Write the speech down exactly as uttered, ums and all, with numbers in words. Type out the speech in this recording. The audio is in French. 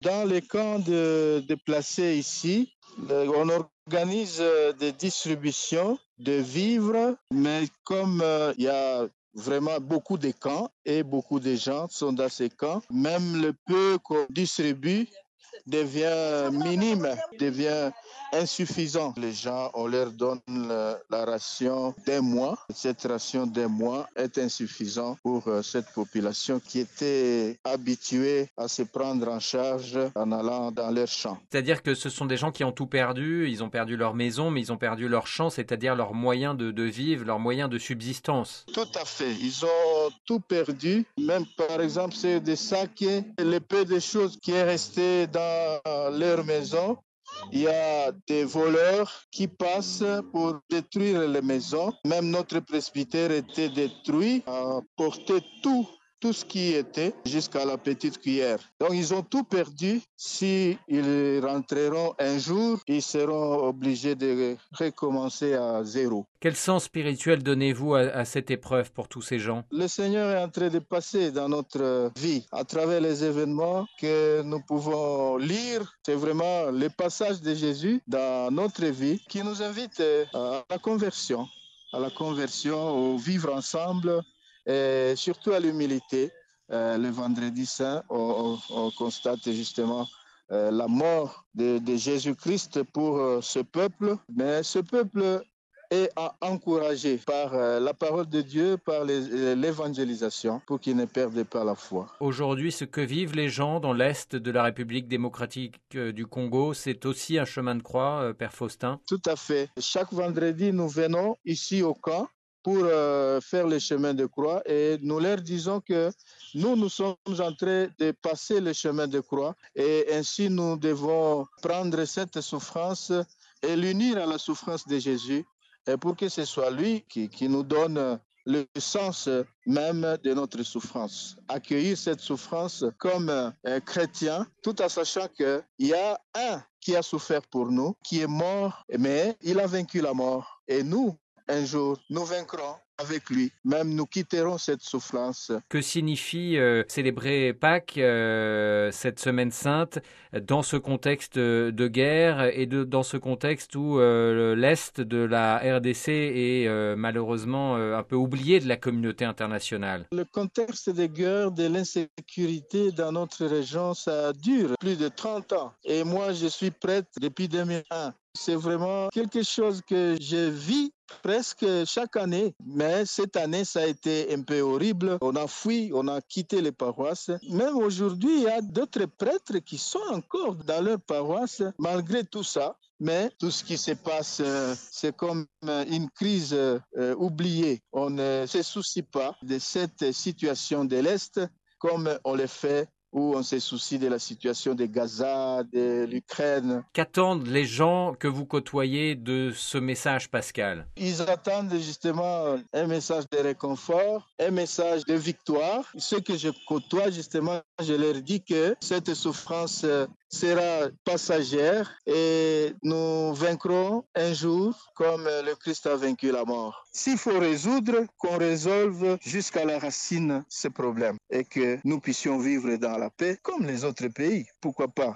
Dans les camps de déplacés ici, le- on organise euh, des distributions de vivres, mais comme euh, il y a vraiment beaucoup de camps et beaucoup de gens sont dans ces camps, même le peu qu'on distribue devient minime, devient insuffisant. Les gens, on leur donne la, la ration d'un mois. Cette ration d'un mois est insuffisante pour euh, cette population qui était habituée à se prendre en charge en allant dans leurs champs. C'est-à-dire que ce sont des gens qui ont tout perdu, ils ont perdu leur maison, mais ils ont perdu leur champ, c'est-à-dire leurs moyens de, de vivre, leurs moyens de subsistance. Tout à fait. Ils ont tout perdu. Même par exemple, c'est des sacs, le peu de choses qui est resté dans leur maison. Il y a des voleurs qui passent pour détruire les maisons. Même notre presbytère était détruit, a porté tout, tout ce qui était jusqu'à la petite cuillère. Donc ils ont tout perdu. Si ils rentreront un jour, ils seront obligés de recommencer à zéro. Quel sens spirituel donnez-vous à, à cette épreuve pour tous ces gens? Le Seigneur est en train de passer dans notre vie à travers les événements que nous pouvons lire. C'est vraiment le passage de Jésus dans notre vie qui nous invite à la conversion, à la conversion, au vivre ensemble et surtout à l'humilité. Euh, le vendredi saint, on, on, on constate justement euh, la mort de, de Jésus-Christ pour euh, ce peuple, mais ce peuple et à encourager par euh, la parole de Dieu, par les, l'évangélisation, pour qu'ils ne perdent pas la foi. Aujourd'hui, ce que vivent les gens dans l'Est de la République démocratique euh, du Congo, c'est aussi un chemin de croix, euh, Père Faustin? Tout à fait. Chaque vendredi, nous venons ici au camp pour euh, faire le chemin de croix et nous leur disons que nous, nous sommes en train de passer le chemin de croix et ainsi nous devons prendre cette souffrance et l'unir à la souffrance de Jésus et pour que ce soit lui qui, qui nous donne le sens même de notre souffrance. Accueillir cette souffrance comme un chrétien, tout en sachant qu'il y a un qui a souffert pour nous, qui est mort, mais il a vaincu la mort. Et nous, un jour, nous vaincrons avec lui. Même nous quitterons cette souffrance. Que signifie euh, célébrer Pâques, euh, cette semaine sainte, dans ce contexte de guerre et de, dans ce contexte où euh, l'Est de la R D C est euh, malheureusement euh, un peu oublié de la communauté internationale? Le contexte de guerre, de l'insécurité dans notre région, ça dure plus de trente ans. Et moi, je suis prêtre depuis deux mille un. C'est vraiment quelque chose que je vis presque chaque année. Mais cette année, ça a été un peu horrible. On a fui, on a quitté les paroisses. Même aujourd'hui, il y a d'autres prêtres qui sont encore dans leur paroisse malgré tout ça. Mais tout ce qui se passe, euh, c'est comme euh, une crise euh, oubliée. On ne se soucie pas de cette situation de l'Est comme on le fait où on se soucie de la situation de Gaza, de l'Ukraine. Qu'attendent les gens que vous côtoyez de ce message pascal? Ils attendent justement un message de réconfort, un message de victoire. Ceux que je côtoie, justement, je leur dis que cette souffrance sera passagère et nous vaincrons un jour comme le Christ a vaincu la mort. S'il faut résoudre, qu'on résolve jusqu'à la racine ce problème et que nous puissions vivre dans la paix comme les autres pays. Pourquoi pas?